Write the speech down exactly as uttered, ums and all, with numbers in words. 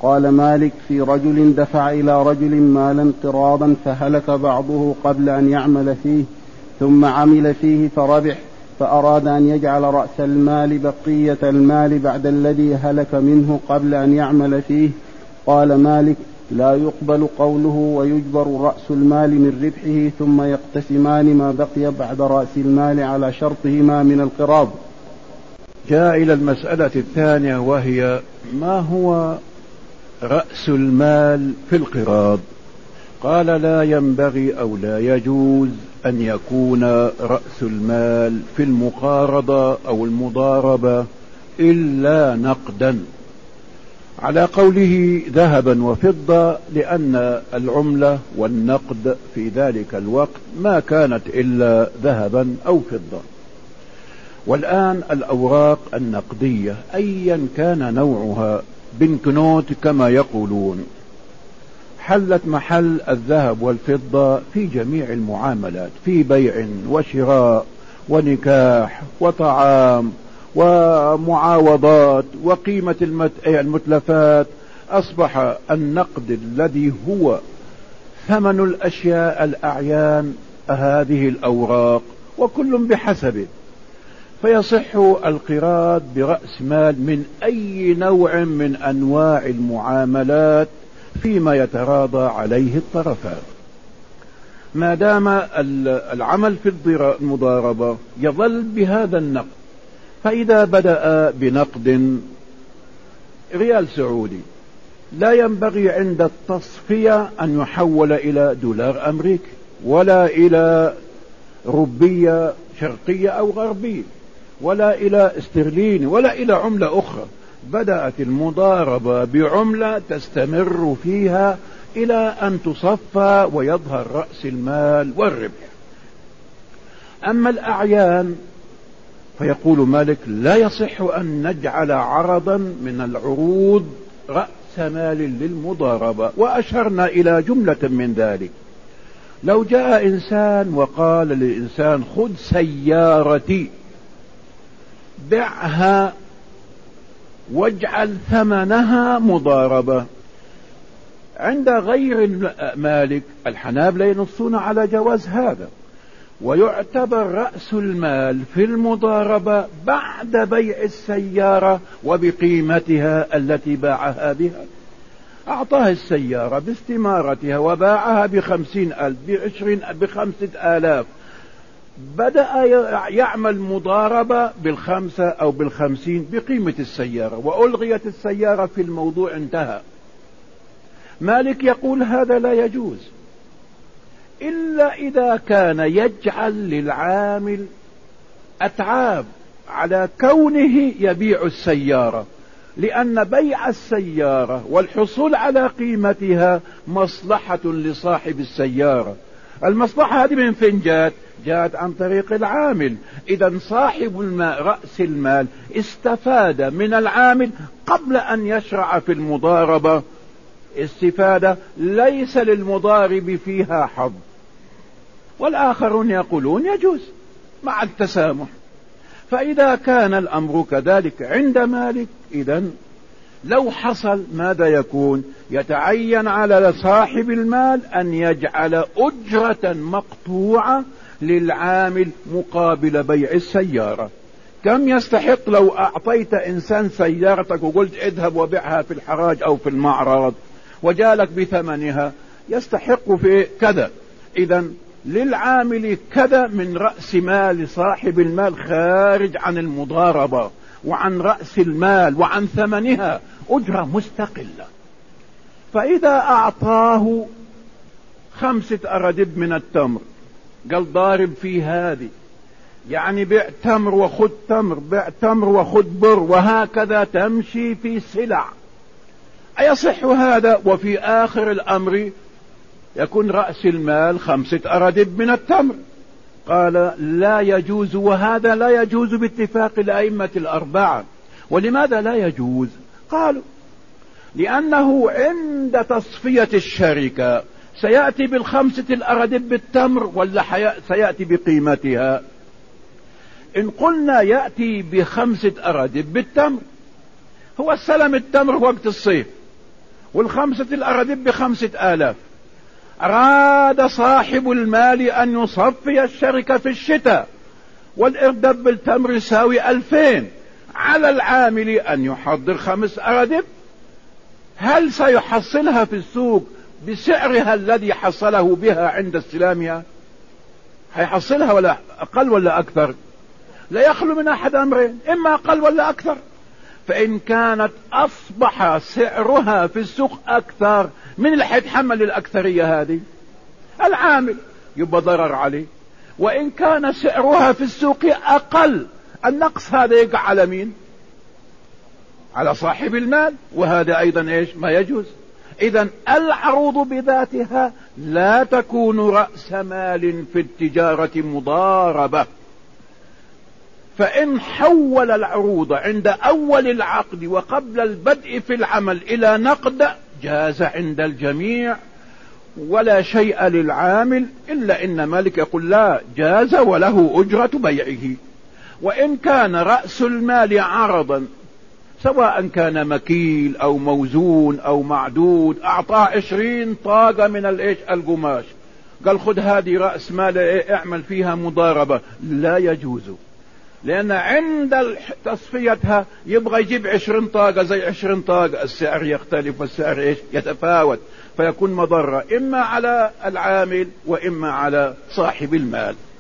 قال مالك في رجل دفع إلى رجل مالا قراضا فهلك بعضه قبل أن يعمل فيه ثم عمل فيه فربح فأراد أن يجعل رأس المال بقية المال بعد الذي هلك منه قبل أن يعمل فيه. قال مالك لا يقبل قوله ويجبر رأس المال من ربحه ثم يقتسمان ما بقي بعد رأس المال على شرطهما من القراض. جاء إلى المسألة الثانية وهي ما هو رأس المال في القراض. قال لا ينبغي أو لا يجوز أن يكون رأس المال في المقارضة أو المضاربة إلا نقدا، على قوله ذهبا وفضة، لأن العملة والنقد في ذلك الوقت ما كانت إلا ذهبا أو فضة. والآن الأوراق النقدية أيا كان نوعها، بنكنوت كما يقولون، حلت محل الذهب والفضة في جميع المعاملات، في بيع وشراء ونكاح وطعام ومعاوضات وقيمة المتلفات. أصبح النقد الذي هو ثمن الأشياء الأعيان هذه الأوراق، وكل بحسبه، فيصح القراض برأس مال من أي نوع من أنواع المعاملات فيما يتراضى عليه الطرفان، ما دام العمل في المضاربة يظل بهذا النقد. فإذا بدأ بنقد ريال سعودي، لا ينبغي عند التصفية أن يحول إلى دولار أمريكي ولا إلى روبية شرقية أو غربية ولا إلى استرليني ولا إلى عملة أخرى. بدأت المضاربة بعملة تستمر فيها إلى أن تصفى ويظهر رأس المال والربح. أما الأعيان فيقول مالك لا يصح أن نجعل عرضا من العروض رأس مال للمضاربة، وأشرنا إلى جملة من ذلك. لو جاء إنسان وقال للإنسان خذ سيارتي بعها واجعل ثمنها مضاربة، عند غير مالك الحنابلة ينصون على جواز هذا، ويعتبر رأس المال في المضاربة بعد بيع السيارة وبقيمتها التي باعها بها. أعطاه السيارة باستمارتها وباعها بخمسين ألف بعشرين بخمسة آلاف، بدأ يعمل مضاربة بالخمسة أو بالخمسين بقيمة السيارة، وألغيت السيارة في الموضوع، انتهى. مالك يقول هذا لا يجوز إلا إذا كان يجعل للعامل أتعاب على كونه يبيع السيارة، لأن بيع السيارة والحصول على قيمتها مصلحة لصاحب السيارة. المصلحة هذه من فين جاءت؟ جاءت عن طريق العامل. إذا صاحب المال رأس المال استفاد من العامل قبل أن يشرع في المضاربة استفادة ليس للمضارب فيها حظ. والآخرون يقولون يجوز مع التسامح. فإذا كان الأمر كذلك عند مالك، إذن لو حصل ماذا يكون؟ يتعين على صاحب المال أن يجعل أجرة مقطوعة للعامل مقابل بيع السيارة. كم يستحق لو أعطيت إنسان سيارتك وقلت اذهب وبيعها في الحراج أو في المعرض وجالك بثمنها؟ يستحق في كذا. إذن للعامل كذا من رأس مال صاحب المال خارج عن المضاربة وعن رأس المال وعن ثمنها، أجرة مستقلة. فإذا أعطاه خمسة أردب من التمر، قال ضارب في هذه، يعني بيع تمر وخذ تمر، بيع تمر وخذ بر، وهكذا تمشي في سلع، أيصح هذا؟ وفي آخر الأمر يكون رأس المال خمسة أردب من التمر. قال لا يجوز، وهذا لا يجوز باتفاق الأئمة الأربعة. ولماذا لا يجوز؟ قالوا لأنه عند تصفية الشركة سيأتي بالخمسة الأردب بالتمر ولا سيأتي بقيمتها؟ إن قلنا يأتي بخمسة أردب بالتمر، هو استلم التمر وقت الصيف والخمسة الأرادب بخمسة آلاف. أراد صاحب المال أن يصفي الشركة في الشتاء والإردب بالتمر يساوي ألفين، على العامل أن يحضر خمس أرادب. هل سيحصلها في السوق بسعرها الذي حصله بها عند استلامها؟ هيحصلها ولا أقل ولا أكثر؟ لا يخلو من أحد أمرين، إما أقل ولا أكثر. فإن كانت أصبح سعرها في السوق أكثر، من اللي حيتحمل الأكثرية هذه؟ العامل، يبقى ضرر عليه. وإن كان سعرها في السوق أقل، النقص هذا يقع على مين؟ على صاحب المال، وهذا أيضا إيش؟ ما يجوز. إذن العروض بذاتها لا تكون رأس مال في التجارة مضاربة. فإن حول العروض عند أول العقد وقبل البدء في العمل إلى نقد جاز عند الجميع ولا شيء للعامل، إلا إن مالك يقول لا، جاز وله أجرة بيعه. وإن كان رأس المال عرضا، سواء كان مكيل أو موزون أو معدود، أعطاه عشرين طاقة من الإيش القماش، قال خذ هذه رأس مال اعمل فيها مضاربة، لا يجوز، لأن عند تصفيتها يبغى يجيب عشرين طاقة زي عشرين طاقة، السعر يختلف والسعر إيش يتفاوت، فيكون مضرة إما على العامل وإما على صاحب المال.